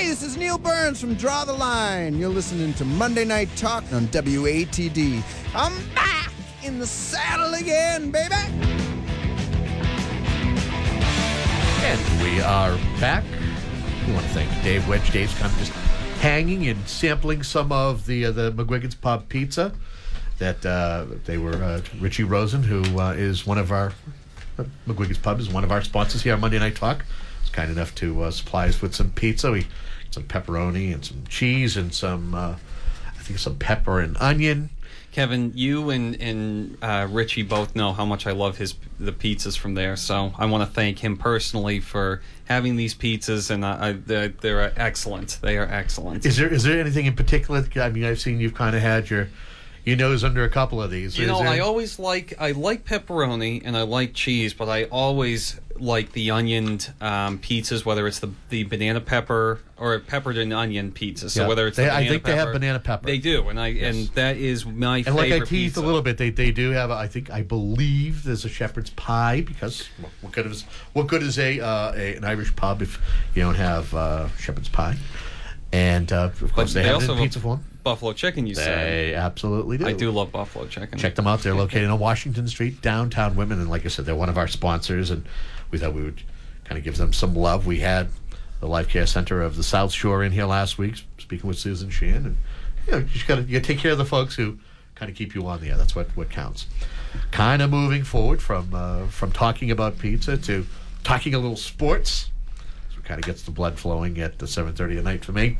Hey, this is Neil Burns from Draw the Line. You're listening to Monday Night Talk on WATD. I'm back in the saddle again, baby. And we are back. We want to thank Dave Wedge. Dave's kind of just hanging and sampling some of the McGuigan's Pub pizza that they were. Richie Rosen, who is one of our McGuigan's Pub, is one of our sponsors here on Monday Night Talk. He's kind enough to supply us with some pizza. Some pepperoni and some cheese and some, I think some pepper and onion. Kevin, you and Richie both know how much I love the pizzas from there, so I want to thank him personally for having these pizzas, and they're excellent. They are excellent. Is there anything in particular? I mean, I've seen you've kind of had your nose under a couple of these. I always like pepperoni and I like cheese, but I always like the onioned pizzas, whether it's the banana pepper or peppered and onion pizza. So whether it's I think they have banana pepper. They do, and and that is my favorite. And like I teased a little bit, they do have. I believe there's a shepherd's pie, because what good is an Irish pub if you don't have shepherd's pie? And of course they have it in pizza form. Buffalo chicken, you said. They absolutely do. I do love buffalo chicken. Check them out. They're located on Washington Street, downtown Whitman. And like I said, they're one of our sponsors, and we thought we would kind of give them some love. We had the Life Care Center of the South Shore in here last week, speaking with Susan Sheehan. And you got to take care of the folks who kind of keep you on the air. That's what counts. Kind of moving forward from talking about pizza to talking a little sports. So it kind of gets the blood flowing at 7:30 at night for me.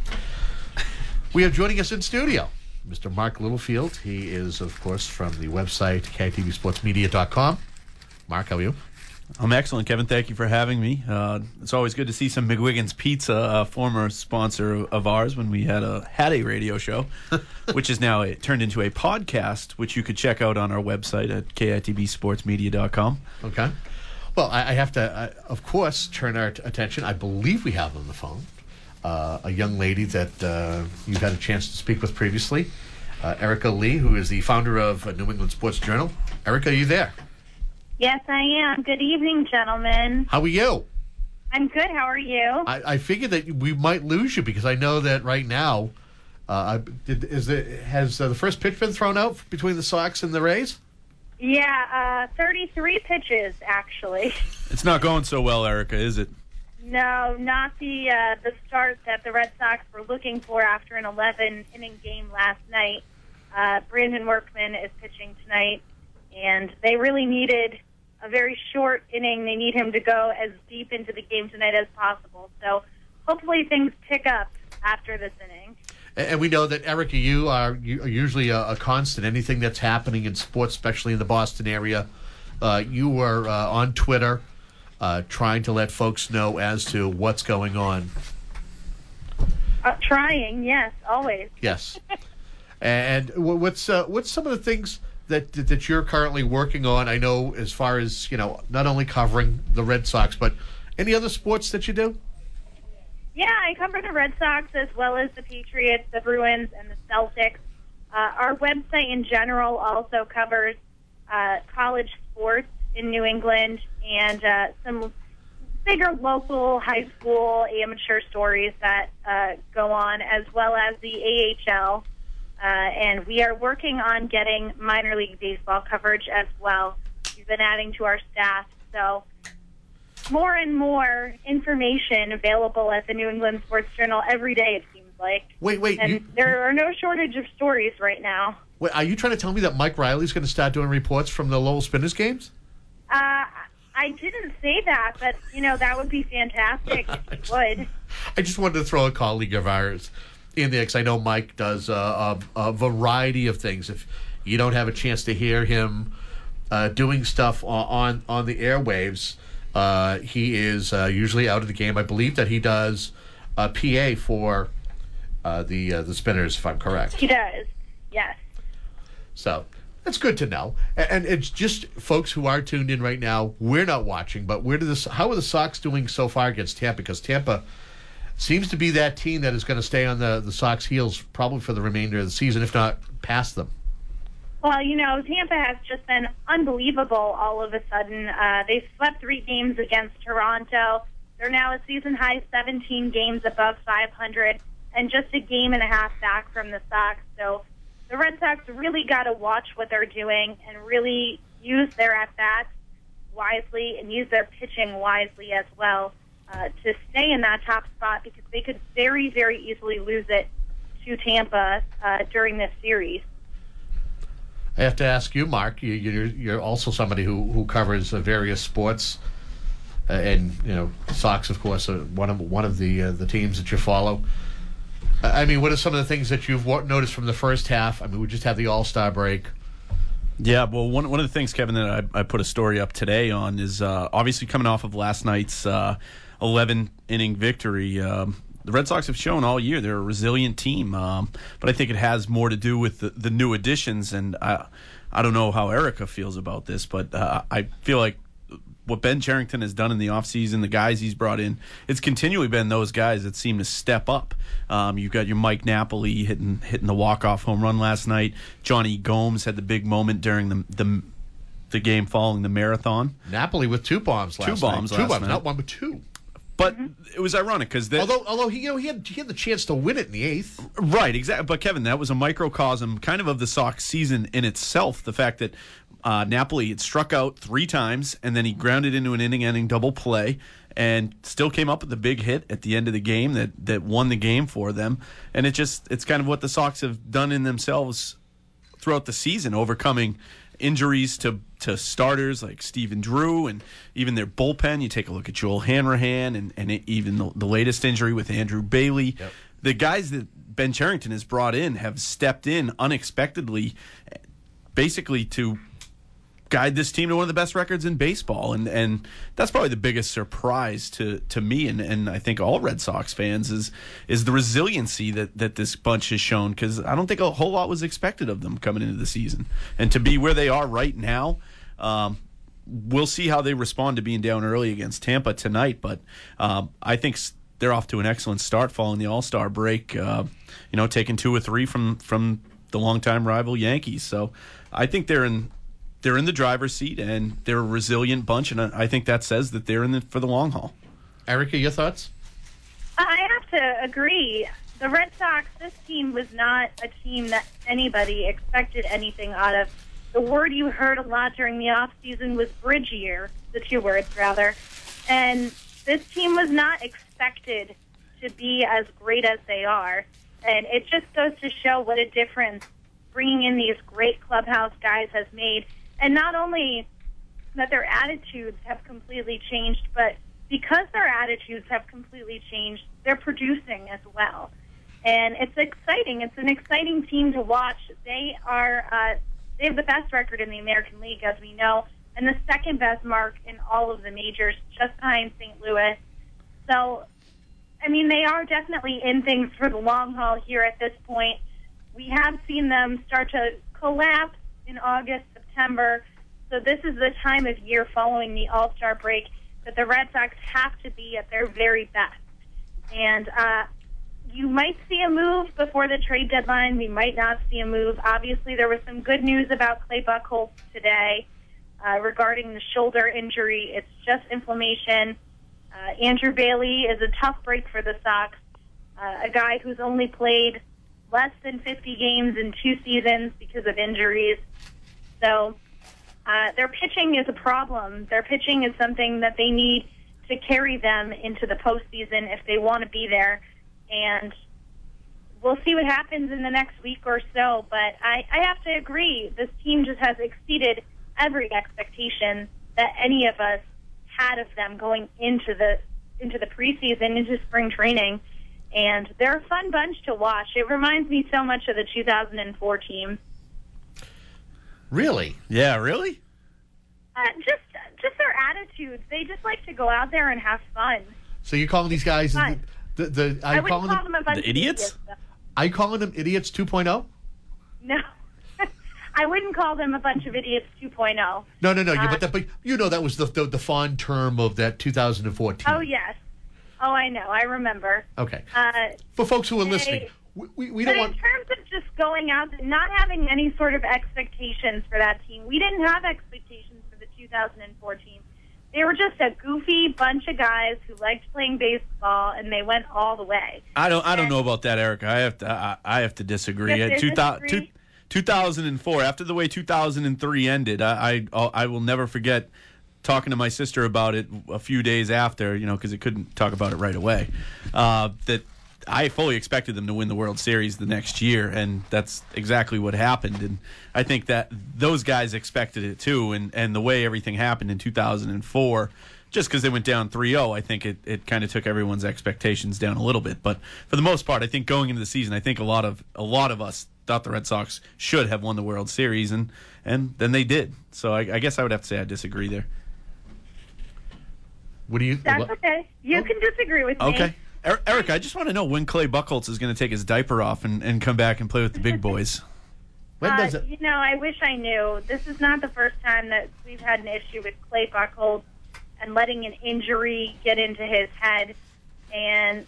We have joining us in studio Mr. Mark Littlefield. He is, of course, from the website KITVSportsMedia.com. Mark, how are you? I'm excellent, Kevin. Thank you for having me. It's always good to see some McGuigan's Pizza, a former sponsor of ours when we had a radio show, which is now turned into a podcast, which you could check out on our website at KITVSportsMedia.com. Okay. Well, I have to, of course, turn our attention. I believe we have on the phone a young lady that you've had a chance to speak with previously, Erica Lee, who is the founder of New England Sports Journal. Erica, are you there? Yes, I am. Good evening, gentlemen. How are you? I'm good. How are you? I figured that we might lose you because I know that right now, has the first pitch been thrown out between the Sox and the Rays? Yeah, 33 pitches, actually. It's not going so well, Erica, is it? No, not the start that the Red Sox were looking for after an 11-inning game last night. Brandon Workman is pitching tonight, and they really needed a very short inning. They need him to go as deep into the game tonight as possible. So hopefully things pick up after this inning. And we know that, Erica, you are usually a constant. Anything that's happening in sports, especially in the Boston area, you are on Twitter trying to let folks know as to what's going on. Trying, yes, always. Yes. And what's some of the things that you're currently working on? I know, as far as, not only covering the Red Sox, but any other sports that you do? Yeah, I cover the Red Sox as well as the Patriots, the Bruins, and the Celtics. Our website in general also covers college sports in New England and some bigger local high school amateur stories that go on, as well as the AHL. And we are working on getting minor league baseball coverage as well. We've been adding to our staff, so more and more information available at the New England Sports Journal every day, it seems like. Wait. And there are no shortage of stories right now. Wait, are you trying to tell me that Mike Riley's going to start doing reports from the Lowell Spinners games? I didn't say that, but, that would be fantastic if you would. I just wanted to throw a colleague of ours in there, because I know Mike does a variety of things. If you don't have a chance to hear him doing stuff on the airwaves, he is usually out of the game. I believe that he does PA for the Spinners, if I'm correct. He does, yes. So that's good to know. And it's just folks who are tuned in right now, we're not watching, but how are the Sox doing so far against Tampa? Because Tampa seems to be that team that is going to stay on the Sox heels probably for the remainder of the season, if not past them. Well, Tampa has just been unbelievable all of a sudden. They swept 3 games against Toronto. They're now a season-high 17 games above 500 and just a game and a half back from the Sox. So the Red Sox really got to watch what they're doing and really use their at-bats wisely and use their pitching wisely as well to stay in that top spot, because they could very, very easily lose it to Tampa during this series. I have to ask you, Mark. You're also somebody who covers various sports, and Sox, of course, are one of the teams that you follow. I mean, what are some of the things that you've noticed from the first half? I mean, we just had the All-Star break. Yeah, well, one of the things, Kevin, that I put a story up today on is obviously coming off of last night's 11-inning victory. The Red Sox have shown all year they're a resilient team, but I think it has more to do with the new additions. And I don't know how Erica feels about this, but I feel like what Ben Cherington has done in the offseason, the guys he's brought in, it's continually been those guys that seem to step up. You've got your Mike Napoli hitting the walk-off home run last night. Johnny Gomes had the big moment during the game following the marathon. Napoli with two bombs last night. Not one, but two. But it was ironic because although he had the chance to win it in the eighth, right? Exactly. But Kevin, that was a microcosm, kind of the Sox season in itself. The fact that Napoli had struck out 3 times and then he grounded into an inning-ending double play and still came up with the big hit at the end of the game that won the game for them. And it's kind of what the Sox have done in themselves throughout the season, overcoming injuries to starters like Stephen Drew and even their bullpen. You take a look at Joel Hanrahan and even the latest injury with Andrew Bailey. Yep. The guys that Ben Cherington has brought in have stepped in unexpectedly, basically to guide this team to one of the best records in baseball. And that's probably the biggest surprise to me and I think all Red Sox fans is the resiliency that this bunch has shown, because I don't think a whole lot was expected of them coming into the season. And to be where they are right now, we'll see how they respond to being down early against Tampa tonight. But I think they're off to an excellent start following the All-Star break, taking 2 or 3 from the longtime rival Yankees. So I think they're in the driver's seat, and they're a resilient bunch, and I think that says that they're in for the long haul. Erica, your thoughts? I have to agree. The Red Sox, this team was not a team that anybody expected anything out of. The word you heard a lot during the offseason was bridge year, the 2 words, rather. And this team was not expected to be as great as they are. And it just goes to show what a difference bringing in these great clubhouse guys has made. And not only that their attitudes have completely changed, but because their attitudes have completely changed, they're producing as well. And it's exciting. It's an exciting team to watch. They have the best record in the American League, as we know, and the second best mark in all of the majors, just behind St. Louis. So, I mean, they are definitely in things for the long haul here at this point. We have seen them start to collapse in August, September. So this is the time of year following the All-Star break that the Red Sox have to be at their very best. And you might see a move before the trade deadline. We might not see a move. Obviously, there was some good news about Clay Buchholz today regarding the shoulder injury. It's just inflammation. Andrew Bailey is a tough break for the Sox, a guy who's only played less than 50 games in 2 seasons because of injuries. So their pitching is a problem. Their pitching is something that they need to carry them into the postseason if they want to be there. And we'll see what happens in the next week or so. But I have to agree, this team just has exceeded every expectation that any of us had of them going into the preseason, into spring training. And they're a fun bunch to watch. It reminds me so much of the 2004 team. Really? Yeah, really? Just their attitudes. They just like to go out there and have fun. So you're calling these guys I wouldn't call them a bunch the idiots? Are you calling them idiots 2.0? No. I wouldn't call them a bunch of idiots 2.0. No. But you know that was the fond term of that 2014. Oh, yes. Oh, I know. I remember. Okay. For folks who are listening, we don't want... in terms of just going out, not having any sort of expectations for that team, we didn't have expectations for the 2014. They were just a goofy bunch of guys who liked playing baseball, and they went all the way. I don't know about that, Erica. I have to disagree. You have to disagree? 2004, after the way 2003 ended, I will never forget talking to my sister about it a few days after, because it couldn't talk about it right away. That I fully expected them to win the World Series the next year, and that's exactly what happened. And I think that those guys expected it too, and the way everything happened in 2004, just because they went down 3-0, I think it kind of took everyone's expectations down a little bit. But for the most part, I think going into the season, I think a lot of us thought the Red Sox should have won the World Series, and then they did. So I guess I would have to say I disagree there. What do you? That's okay. You can disagree with me. Okay. Eric, I just want to know when Clay Buchholz is going to take his diaper off and come back and play with the big boys. When does it? I wish I knew. This is not the first time that we've had an issue with Clay Buchholz and letting an injury get into his head. And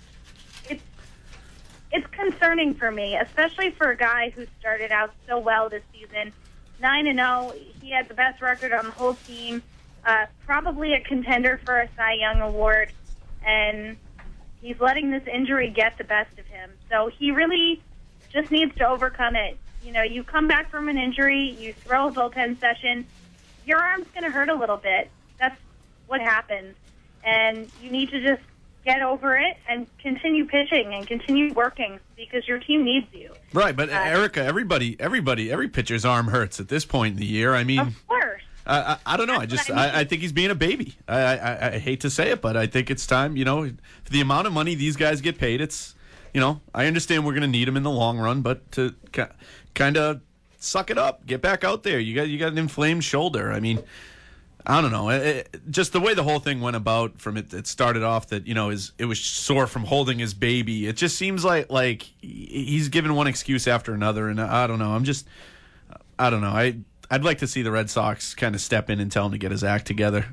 it's concerning for me, especially for a guy who started out so well this season. 9-0, he had the best record on the whole team, probably a contender for a Cy Young Award, and he's letting this injury get the best of him. So he really just needs to overcome it. You come back from an injury, you throw a bullpen session, your arm's going to hurt a little bit. That's what happens. And you need to just get over it and continue pitching and continue working because your team needs you. Right, but Erica, every pitcher's arm hurts at this point in the year. I mean, of course. I don't know. I think he's being a baby. I hate to say it, but I think it's time. For the amount of money these guys get paid, it's I understand we're going to need him in the long run, but to kind of suck it up, get back out there. You got an inflamed shoulder. I mean, I don't know. Just the way the whole thing went about from it started off that it was sore from holding his baby. It just seems like he's given one excuse after another, and I don't know. I don't know. I'd like to see the Red Sox kind of step in and tell him to get his act together.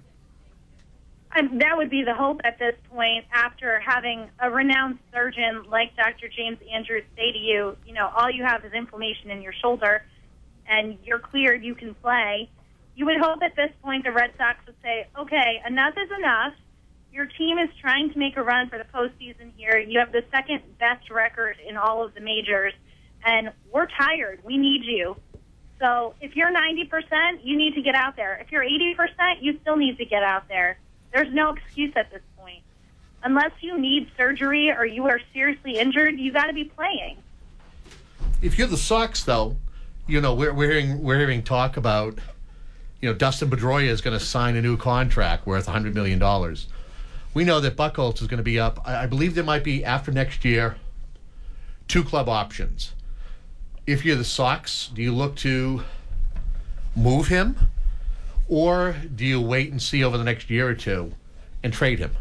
That would be the hope at this point after having a renowned surgeon like Dr. James Andrews say to you, all you have is inflammation in your shoulder and you're cleared, you can play. You would hope at this point the Red Sox would say, okay, enough is enough. Your team is trying to make a run for the postseason here. You have the second best record in all of the majors, and we're tired. We need you. So if you're 90%, you need to get out there. If you're 80%, you still need to get out there. There's no excuse at this point. Unless you need surgery or you are seriously injured, you got to be playing. If you're the Sox, though, we're hearing talk about, Dustin Pedroia is going to sign a new contract worth $100 million. We know that Buchholz is going to be up. I believe there might be, after next year, 2 club options. If you're the Sox, do you look to move him, or do you wait and see over the next year or two and trade him?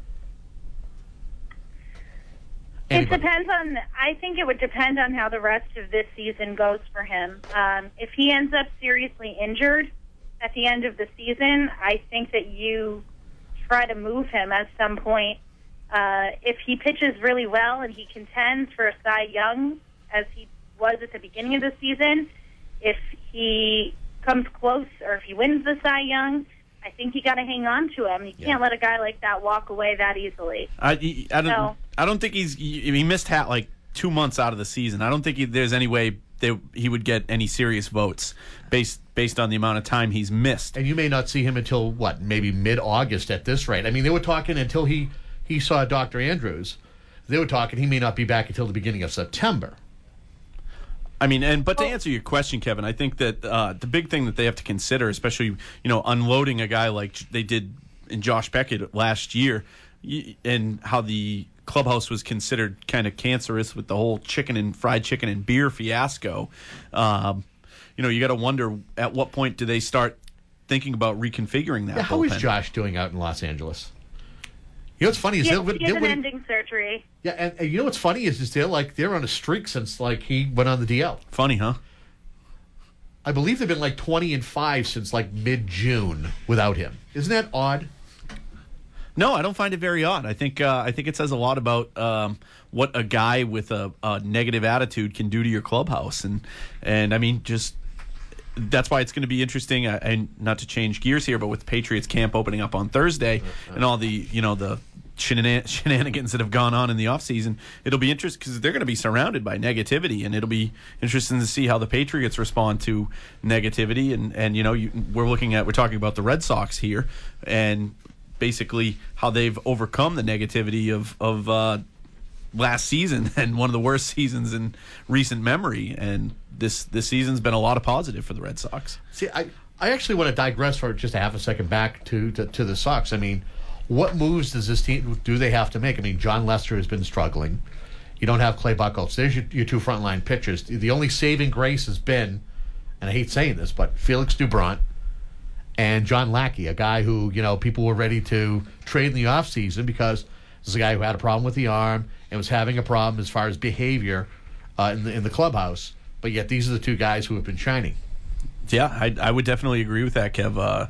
Anybody? I think it would depend on how the rest of this season goes for him. If he ends up seriously injured at the end of the season, I think that you try to move him at some point. If he pitches really well and he contends for a Cy Young, as he was at the beginning of the season, if he comes close or if he wins the Cy Young, I think you got to hang on to him. You can't let a guy like that walk away that easily. I don't think he missed like 2 months out of the season. I don't think there's any way that he would get any serious votes based on the amount of time he's missed. And you may not see him until maybe mid-August at this rate. I mean, they were talking until he saw Dr. Andrews. They were talking he may not be back until the beginning of September. I mean, but to answer your question, Kevin, I think that the big thing that they have to consider, especially unloading a guy like they did in Josh Beckett last year, and how the clubhouse was considered kind of cancerous with the whole fried chicken and beer fiasco. You got to wonder at what point do they start thinking about reconfiguring that. Yeah, how bullpen. is Josh doing out in Los Angeles? What's funny is he has an ending surgery. Yeah, and what's funny is they're on a streak since he went on the DL. Funny, huh? I believe they've been 20-5 since mid-June without him. Isn't that odd? No, I don't find it very odd. I think it says a lot about what a guy with a negative attitude can do to your clubhouse, and I mean, just that's why it's going to be interesting. And not to change gears here, but with the Patriots camp opening up on Thursday and all the the shenanigans that have gone on in the offseason, it'll be interesting because they're going to be surrounded by negativity, and it'll be interesting to see how the Patriots respond to negativity. And we're talking about the Red Sox here, and basically how they've overcome the negativity of last season and one of the worst seasons in recent memory. And this season's been a lot of positive for the Red Sox. See, I actually want to digress for just a half a second back to the Sox. I mean, what moves does this team do they have to make? I mean, John Lester has been struggling. You don't have Clay Buchholz. There's your two frontline pitchers. The only saving grace has been, and I hate saying this, but Felix Doubront and John Lackey, a guy who people were ready to trade in the offseason because this is a guy who had a problem with the arm and was having a problem as far as behavior in the clubhouse. But yet these are the two guys who have been shining. Yeah, I would definitely agree with that, Kev.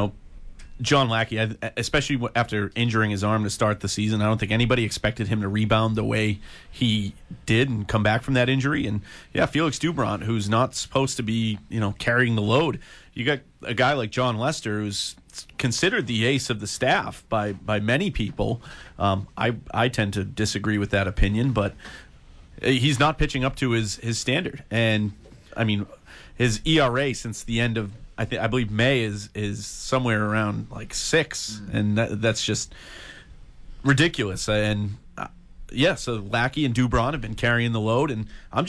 John Lackey, especially after injuring his arm to start the season, I don't think anybody expected him to rebound the way he did and come back from that injury. And yeah, Felix Doubront, who's not supposed to be, carrying the load. You got a guy like John Lester, who's considered the ace of the staff by many people. I tend to disagree with that opinion, but he's not pitching up to his standard. And I mean, his ERA since the end of I believe May is somewhere around like 6, and that's just ridiculous. And so Lackey and Doubront have been carrying the load, and I'm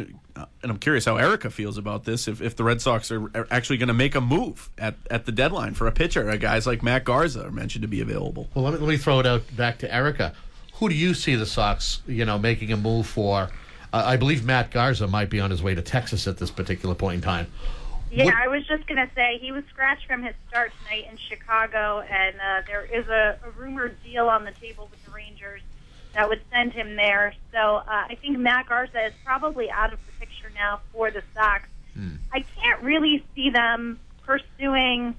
curious how Erica feels about this. If the Red Sox are actually going to make a move at the deadline for a pitcher, guys like Matt Garza are mentioned to be available. Well, let me throw it out back to Erica. Who do you see the Sox, making a move for? I believe Matt Garza might be on his way to Texas at this particular point in time. Yeah, I was just going to say he was scratched from his start tonight in Chicago, and there is a rumored deal on the table with the Rangers that would send him there. So I think Matt Garza is probably out of the picture now for the Sox. I can't really see them pursuing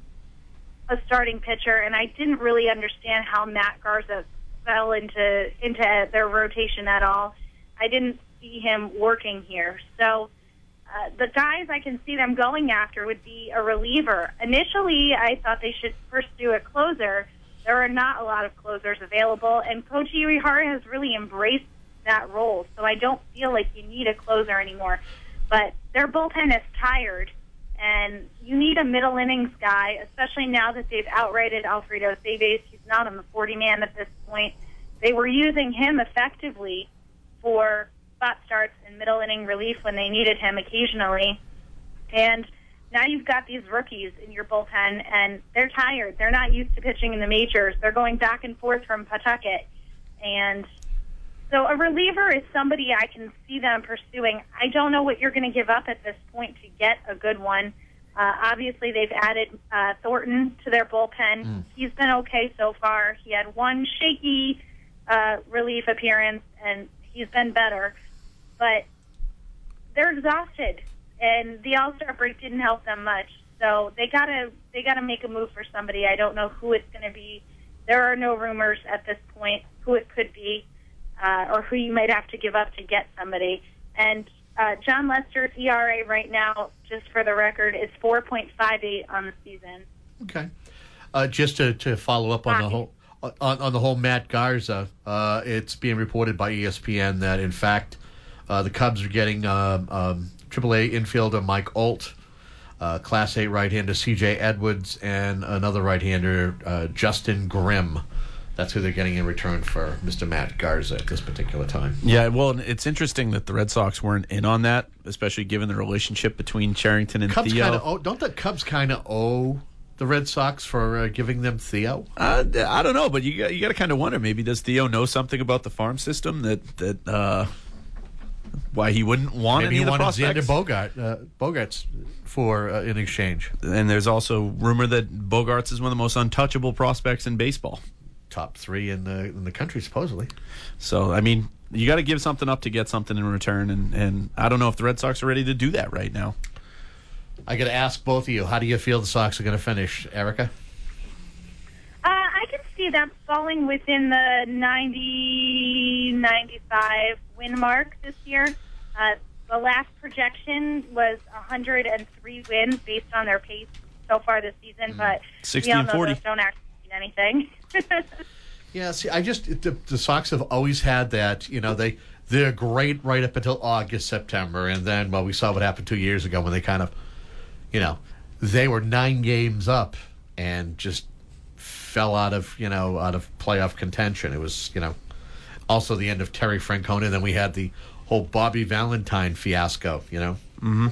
a starting pitcher, and I didn't really understand how Matt Garza fell into their rotation at all. I didn't see him working here. So the guys I can see them going after would be a reliever. Initially, I thought they should pursue a closer. There are not a lot of closers available, and Koji Uehara has really embraced that role, so I don't feel like you need a closer anymore. But their bullpen is tired, and you need a middle innings guy, especially now that they've outrighted Alfredo Ceves. He's not on the 40-man at this point. They were using him effectively for spot starts and middle inning relief when they needed him occasionally. And now you've got these rookies in your bullpen, and they're tired. They're not used to pitching in the majors. They're going back and forth from Pawtucket. And so a reliever is somebody I can see them pursuing. I don't know what you're going to give up at this point to get a good one. Obviously, they've added Thornton to their bullpen. He's been okay so far. He had one shaky relief appearance, and he's been better. But they're exhausted, and the All-Star break didn't help them much. So they gotta make a move for somebody. I don't know who it's going to be. There are no rumors at this point who it could be, or who you might have to give up to get somebody. And John Lester's ERA right now, just for the record, is 4.58 on the season. Okay. Just to follow up on the whole on the whole Matt Garza, it's being reported by ESPN that in fact the Cubs are getting AAA infielder Mike Alt, Class A right-hander C.J. Edwards, and another right-hander Justin Grimm. That's who they're getting in return for Mr. Matt Garza at this particular time. Yeah, well, it's interesting that the Red Sox weren't in on that, especially given the relationship between Cherington and Cubs Theo. Don't the Cubs kind of owe the Red Sox for giving them Theo? I don't know, but you got to kind of wonder, maybe does Theo know something about the farm system that why he wouldn't want Maybe any he of the wanted prospects? Xander Bogaerts for in exchange. And there's also rumor that Bogaerts is one of the most untouchable prospects in baseball. Top 3 in the country, supposedly. So, I mean, you got to give something up to get something in return, and I don't know if the Red Sox are ready to do that right now. I got to ask both of you, how do you feel the Sox are going to finish, Erica? I can see them falling within the 90-95 win mark this year. the last projection was 103 wins based on their pace so far this season, but 60 we all and know 40. those don't actually mean anything. Yeah, see, the Sox have always had that, they're great right up until August, September, and then, we saw what happened 2 years ago when they kind of, they were 9 games up and just fell out of playoff contention. It was, also the end of Terry Francona, and then we had the whole Bobby Valentine fiasco, Mm-hmm.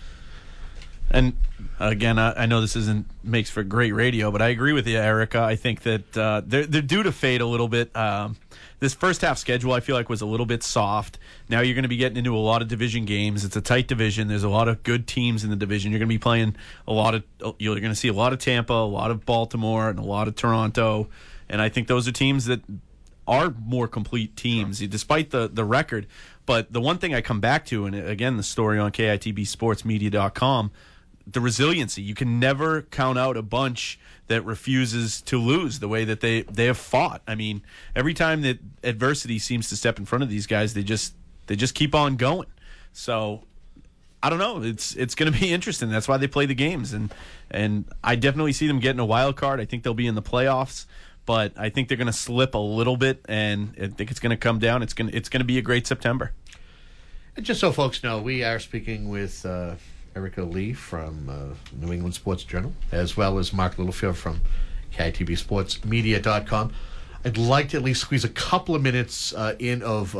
And again, I know this makes for great radio, but I agree with you, Erica. I think that they're due to fade a little bit. This first half schedule, I feel like, was a little bit soft. Now you're going to be getting into a lot of division games. It's a tight division. There's a lot of good teams in the division. You're going to be playing you're going to see a lot of Tampa, a lot of Baltimore, and a lot of Toronto. And I think those are teams that are more complete teams, despite the record. But the one thing I come back to, and again, the story on KITBSportsMedia.com, the resiliency. You can never count out a bunch that refuses to lose the way that they have fought. I mean, every time that adversity seems to step in front of these guys, they just keep on going. So I don't know. It's going to be interesting. That's why they play the games, and I definitely see them getting a wild card. I think they'll be in the playoffs, but I think they're going to slip a little bit, and I think it's going to come down. It's going to be a great September. And just so folks know, we are speaking with Erica Lee from New England Sports Journal, as well as Mark Littlefield from KITBSportsMedia.com. I'd like to at least squeeze a couple of minutes in of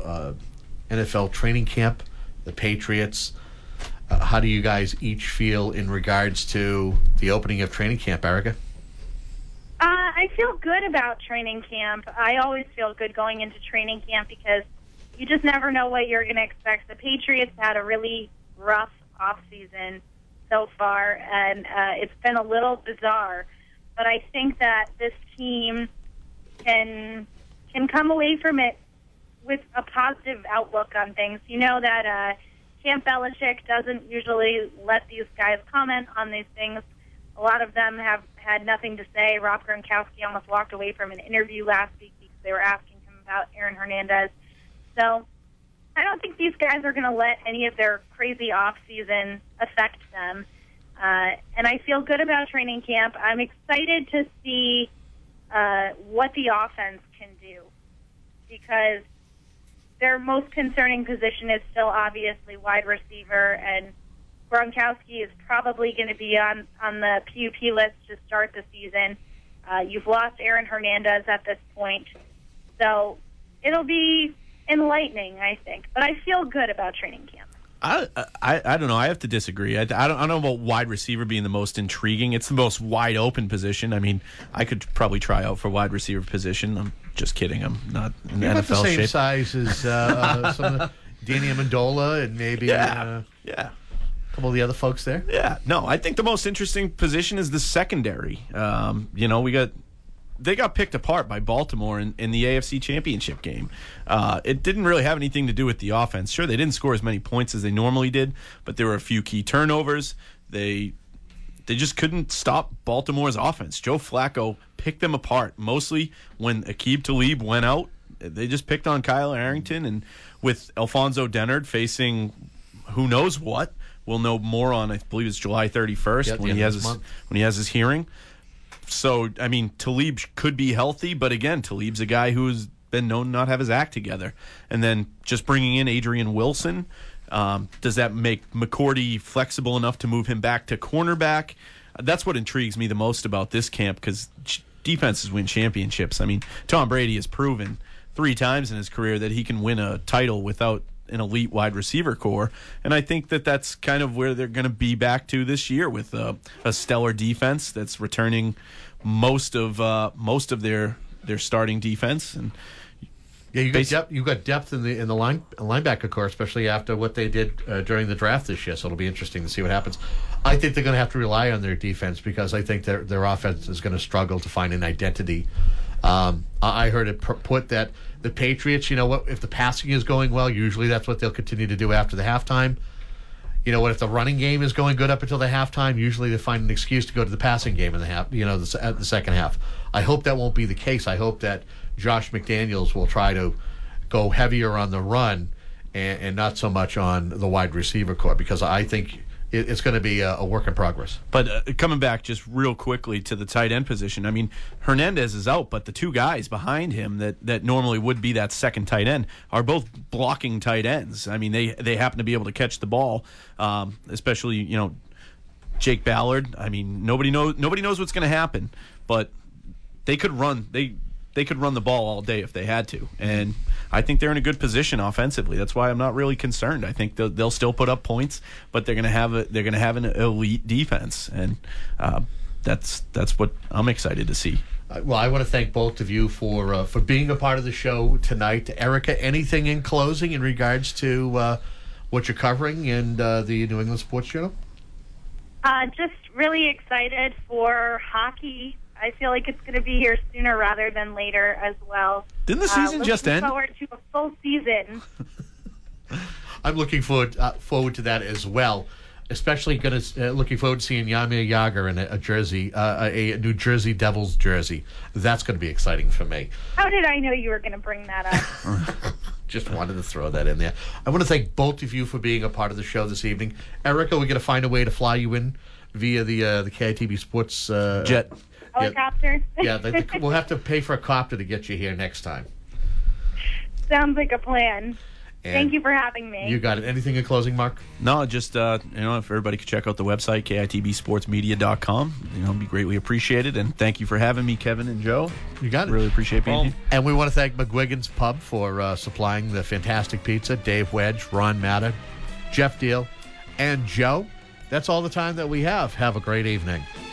NFL training camp, the Patriots. How do you guys each feel in regards to the opening of training camp, Erica? I feel good about training camp. I always feel good going into training camp because you just never know what you're going to expect. The Patriots had a really rough off-season so far, and it's been a little bizarre. But I think that this team can come away from it with a positive outlook on things. You know that Camp Belichick doesn't usually let these guys comment on these things. A lot of them have had nothing to say. Rob Gronkowski almost walked away from an interview last week because they were asking him about Aaron Hernandez. So I don't think these guys are going to let any of their crazy off-season affect them. And I feel good about training camp. I'm excited to see what the offense can do because their most concerning position is still obviously wide receiver, and Gronkowski is probably going to be on the PUP list to start the season. You've lost Aaron Hernandez at this point. So it'll be enlightening, I think. But I feel good about training camp. I don't know. I have to disagree. I don't know about wide receiver being the most intriguing. It's the most wide open position. I mean, I could probably try out for wide receiver position. I'm just kidding. I'm not in the You're NFL about the same shape. size as some of Danny Amendola and maybe Yeah. a couple of the other folks there. Yeah. No, I think the most interesting position is the secondary. They got picked apart by Baltimore in the AFC Championship game. It didn't really have anything to do with the offense. Sure, they didn't score as many points as they normally did, but there were a few key turnovers. They just couldn't stop Baltimore's offense. Joe Flacco picked them apart, mostly when Aqib Talib went out. They just picked on Kyle Arrington, and with Alfonso Dennard facing who knows what. We'll know more on, I believe it's July 31st when he has his hearing. So, I mean, Talib could be healthy, but again, Talib's a guy who's been known not have his act together. And then just bringing in Adrian Wilson, does that make McCourty flexible enough to move him back to cornerback? That's what intrigues me the most about this camp, because defenses win championships. I mean, Tom Brady has proven 3 times in his career that he can win a title without an elite wide receiver core, and I think that that's kind of where they're going to be back to this year with a stellar defense that's returning most of their starting defense. And yeah, you got depth in the linebacker core, especially after what they did during the draft this year. So it'll be interesting to see what happens. I think they're going to have to rely on their defense because I think their offense is going to struggle to find an identity. I heard it put that the Patriots, you know what, if the passing is going well, usually that's what they'll continue to do after the halftime. You know what, if the running game is going good up until the halftime, usually they find an excuse to go to the passing game in the half, the second half. I hope that won't be the case. I hope that Josh McDaniels will try to go heavier on the run and not so much on the wide receiver core, because I think it's going to be a work in progress. But coming back just real quickly to the tight end position, I mean, Hernandez is out, but the two guys behind him that normally would be that second tight end are both blocking tight ends. I mean, they happen to be able to catch the ball, especially, Jake Ballard. I mean, nobody knows what's going to happen, but they could run. They could run the ball all day if they had to, and I think they're in a good position offensively. That's why I'm not really concerned. I think they'll still put up points, but they're going to have an elite defense, and that's what I'm excited to see. Well, I want to thank both of you for being a part of the show tonight. Erica, anything in closing in regards to what you're covering in the New England Sports Journal? Just really excited for hockey. I feel like it's going to be here sooner rather than later as well. Didn't the season just end? Looking forward to a full season. I'm looking forward to that as well. Especially looking forward to seeing Jaromir Jagr in a jersey, a New Jersey Devils jersey. That's going to be exciting for me. How did I know you were going to bring that up? Just wanted to throw that in there. I want to thank both of you for being a part of the show this evening. Erica, we're going to find a way to fly you in via the KITB Sports jet. Helicopter? Yeah, we'll have to pay for a copter to get you here next time. Sounds like a plan. And thank you for having me. You got it. Anything in closing, Mark? No, just if everybody could check out the website, kitbsportsmedia.com, it'd be greatly appreciated. And thank you for having me, Kevin and Joe. You got it. Really appreciate being here. And we want to thank McGuigan's Pub for supplying the fantastic pizza. Dave Wedge, Ron Matter, Jeff Deal, and Joe. That's all the time that we have. Have a great evening.